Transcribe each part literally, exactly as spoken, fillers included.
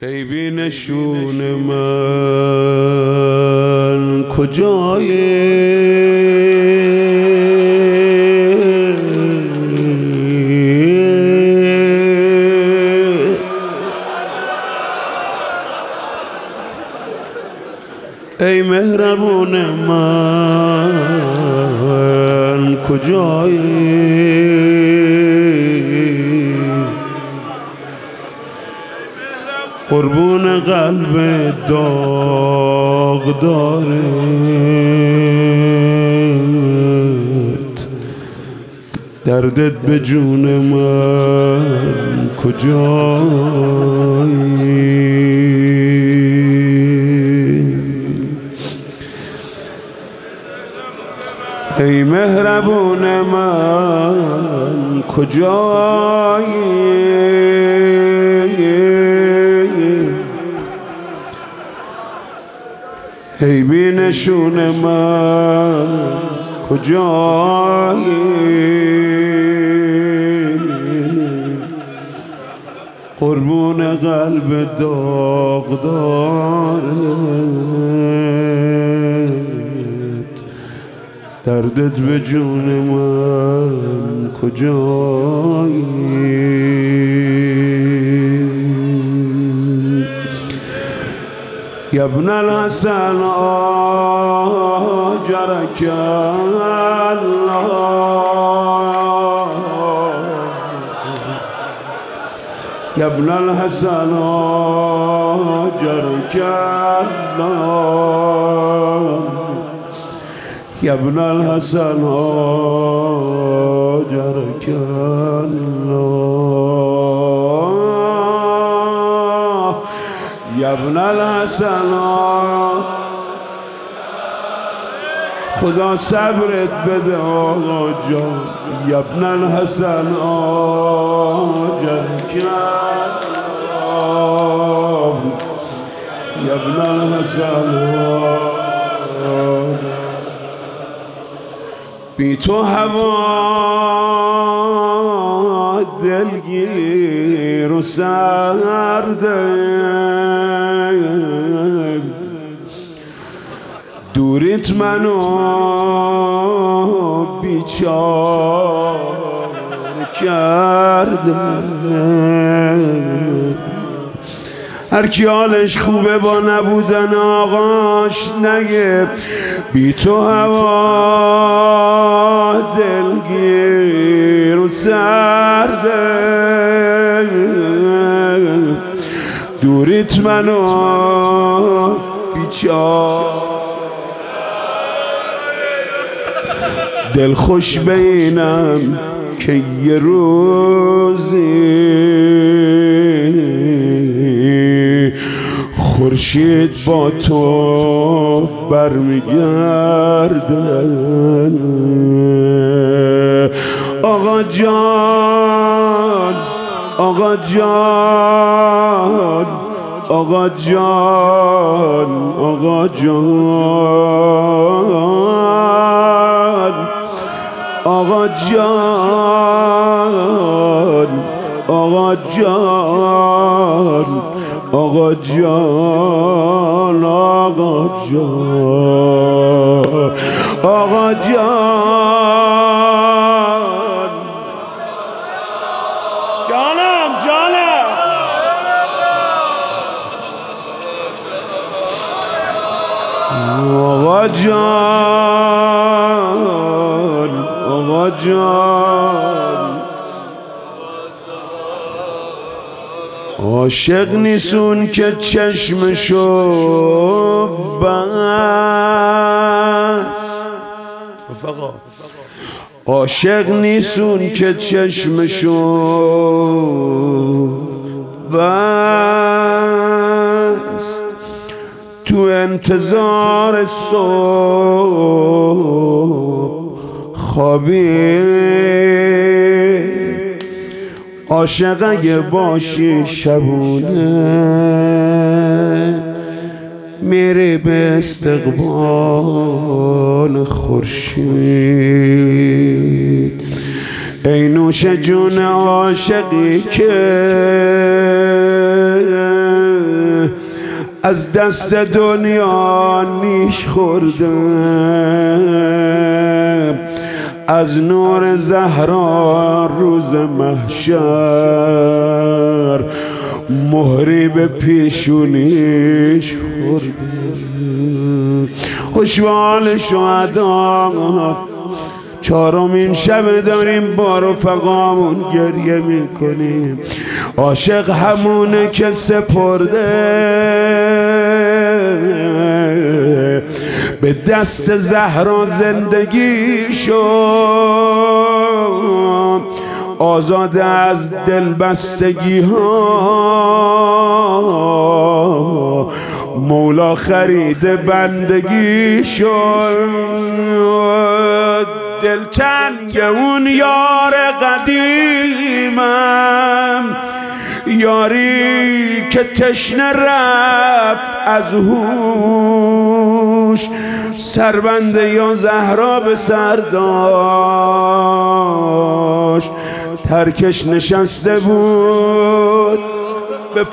ای بی نشون من کجایی؟ ای مهربون من کجایی؟ قربون قلب داغ دارت، دردت به جون من کجایی؟ ای مهربون من کجایی؟ ای بی نشون من کجایی؟ قربون قلب داغ دارت، دردت به جون من کجایی؟ یا ابن الحسن آجرک الله، یا ابن الحسن آجرک الله، یا ابن الحسن آجرک الله، یا ابن الحسن خدا صبرت بده آقا جان، یا ابن الحسن آجرک الله، یا ابن الحسن بی تو هوا دلگیر و سرده، دوریت منو بیچاره کرده، هر کی حالش خوبه با نبودن آقاش نگه بی تو هوا دلگیر و سرده، دوریت منو بیچاره دل خوش بینم که یه روزی خورشید با تو برمیگرده. آقا جان آقا جان آقا جان آقا جان آقا جان آقا جان آقا جان آقا جان آقا جان جانم جانم آقا جان آقا جان عاشق نیسون که چشمشو بس، عاشق نیسون که چشمشو بس، تو انتظار صبح خوابید. عاشق اگه باشی شبونه میری به استقبال خورشید. ای نوش جون عاشقی که از دست دنیا نیش خوردم، از نور زهرا روز محشر مهری به پیشونیش خوردم. خوشوال شهدا چهارمین شب داریم با رفقامون گریه میکنیم. عاشق همونه که سپرده به دست زهرا زندگی شد، آزاد از دلبستگی ها مولا خرید بندگی شد. دلتنگ اون یار قدیمم، یاری که تشنه رفت از هوش، سربنده یا زهرا به سر داشت، ترکش نشسته بود به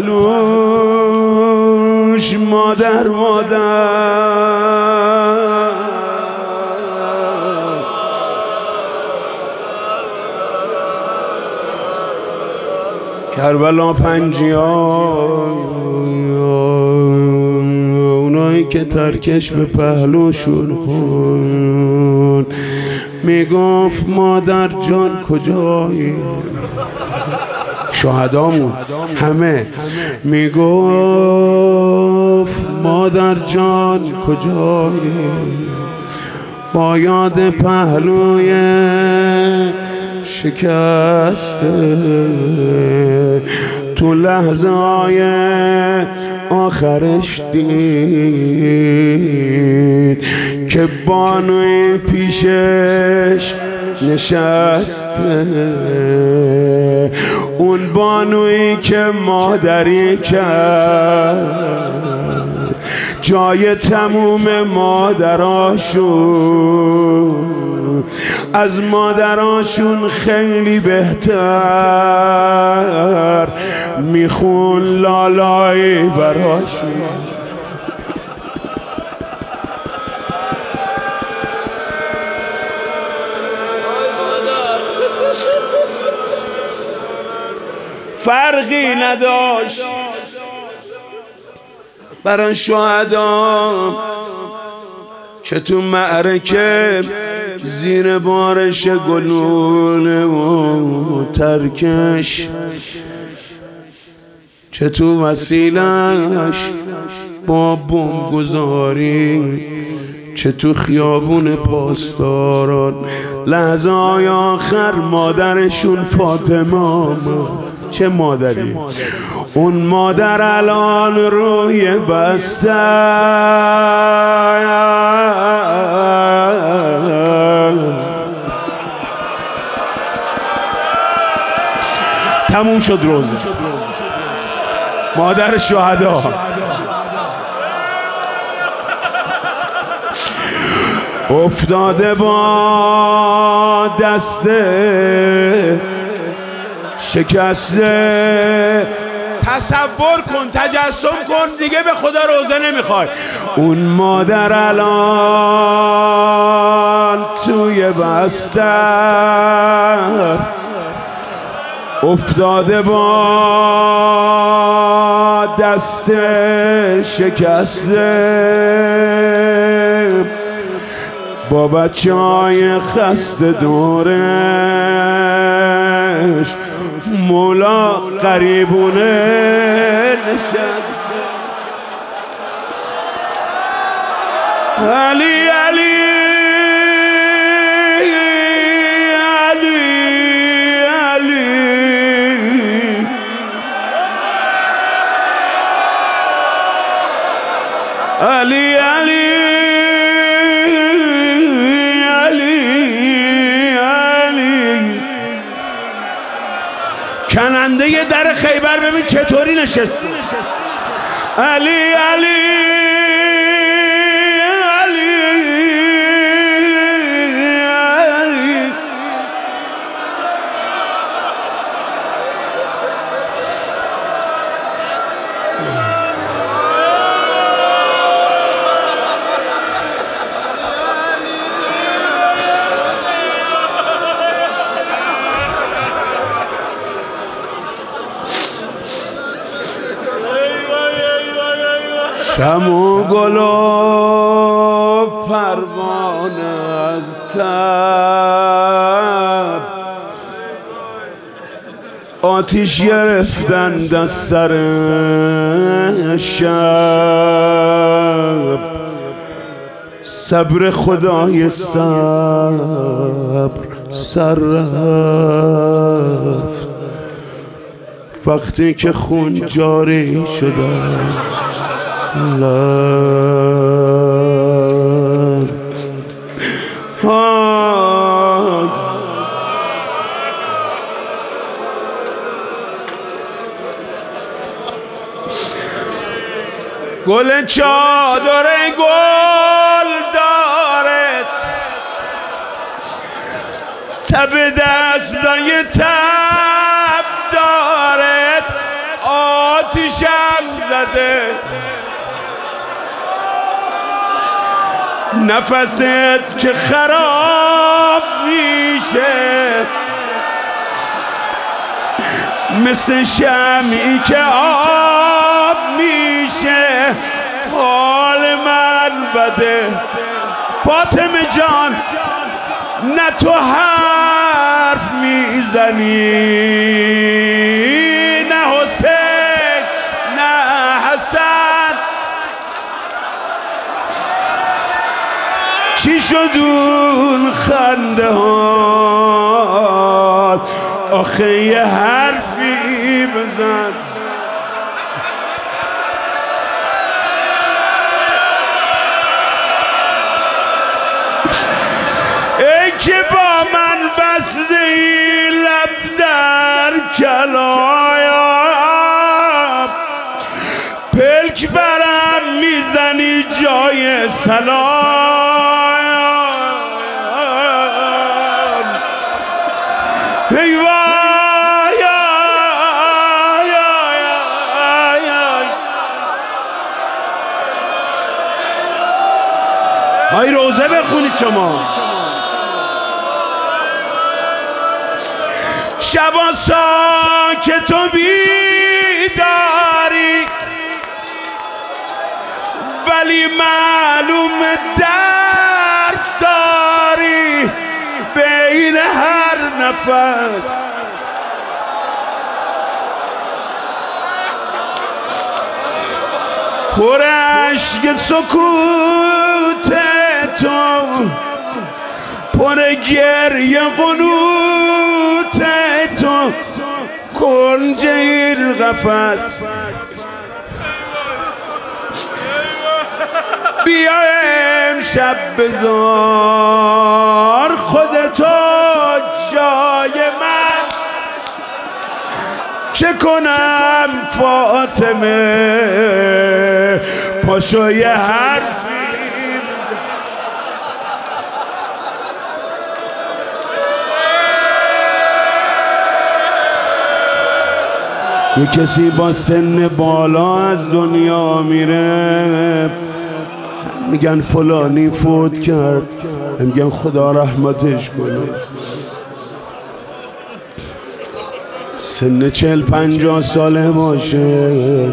پهلوش. مادر مادر کربلا پنجیا، اونایی که ترکش به پهلوشون خون، میگفت مادر جان کجایی؟ شهدامون همه میگفت مادر جان کجایی؟ با یاد پهلوی شکسته تو لحظه های آخرش دید که بانوی پیشش نشسته، اون بانویی که مادری کرد جای تموم مادراشون، از مادراشون خیلی بهتر میخون لالایی براشون. فرقی نداشت برای شهدا که تو معرکه زیر بارش گلوله و ترکش، چه تو وسیلش با بمب گذاری، چه تو خیابون پاسداران. لحظه های آخر مادرشون فاطمه، چه مادری؟ اون مادر الان روی بسته، تموم شد روزه. مادر شهدا افتاده با دست شکسته. تصور کن، تجسم کن، دیگه به خدا روزه نمیخوای. اون مادر الان توی بستر افتاده با دست شکسته، با بچه های خسته دورش مولا قریبونه نشسته. علی علی علی علی علی علی کننده ی در خیبر ببین چطوری نشسته. علی علی علی علی شمع و گل و پروانه از تب آتیش گرفتند از سر شب. صبر خدای صبر سر رفت وقتی که خون جاری شده. گل چادر گل دارد تب دستای تب دارد آتیشم زده نفست که خراب میشه مثل شمعی که آب میشه. حال من بده فاطمه جان نه تو حرف میزنی نه حسین نه حسن چی شد اون خنده ها آخه یه حرفی بزن. ای که با من بسته ای لب در کلایم پلک برم میزنی جای سلام. ای وای ای روزه بخونید شما. شبا ساکت و بیداری ولی معلوم درد داری بین هر نفس. پر اشک سکوت تو پر گریه قنوت تو کنج این قفس. بیا امشب بذار خودتو جای من چه کنم فاطمه پاشو یه حرفی. یه کسی با سن بالا از دنیا میره میگن فلانی فوت کرد میگن خدا رحمتش کنه. سن چهل پنجاه ساله باشه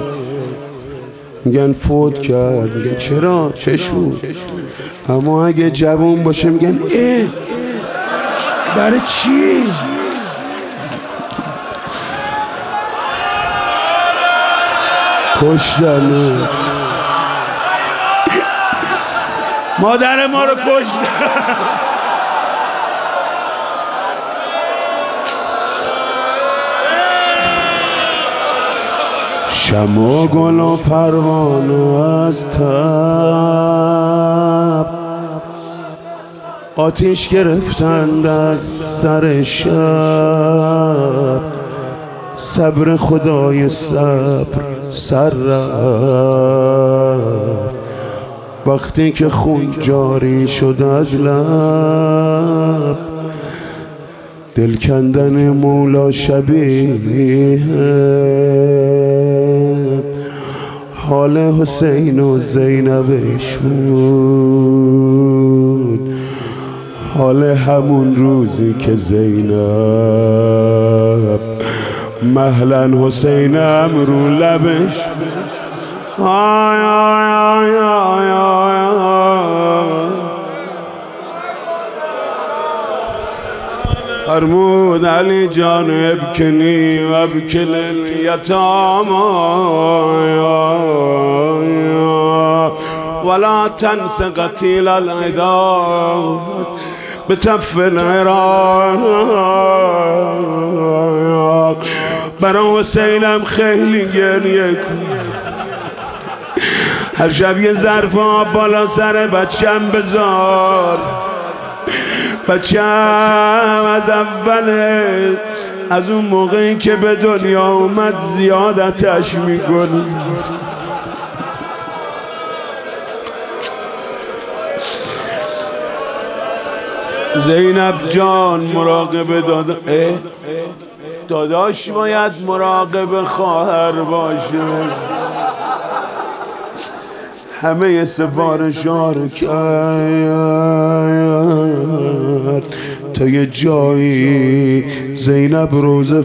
میگن فوت کرد میگن چرا چه شد. اما اگه جوان باشه میگن اه برای چی. کشتنش مادر ما رو کشتن. شمع و گل و پروانه از تب آتیش گرفتند از سر شب. صبر خدای صبر سر رفت وقتی که خون جاری شد از لب. دل کندن مولا شبیه حال حسین و زینبش بود. حال همون روزی که زینب مهلا حسینم رو لبش آی آی آی آی فرمود علی جان ابکنی و ابکل الیتاما ولا تنس قتیل العدا بتف العراق برا حسینم خیلی گریه کن هر شب یه ظرف آب بالا سر بچم بذار بچم از اوله از اون موقعی که به دنیا اومد زیادتش میکنی زینب جان مراقب دادا داداش باید مراقب خواهر باشه همه سفارش ها رو کرد تا یه جایی زینب روزه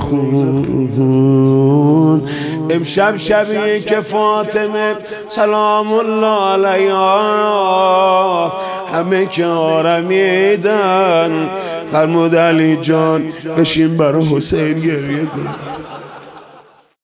خون امشب شبیه که فاطمه سلام الله علیها همه که آرمیدن فرمود علی جان بشین برای حسین گریه کن